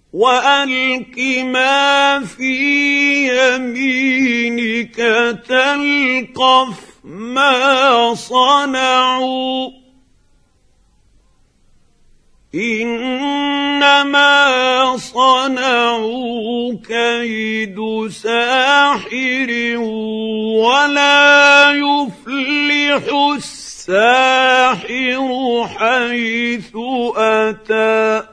وألق ما في يمينك تلقف ما صنعوا إنما صنعوا كيد ساحر ولا يفلح الساحر حيث أتى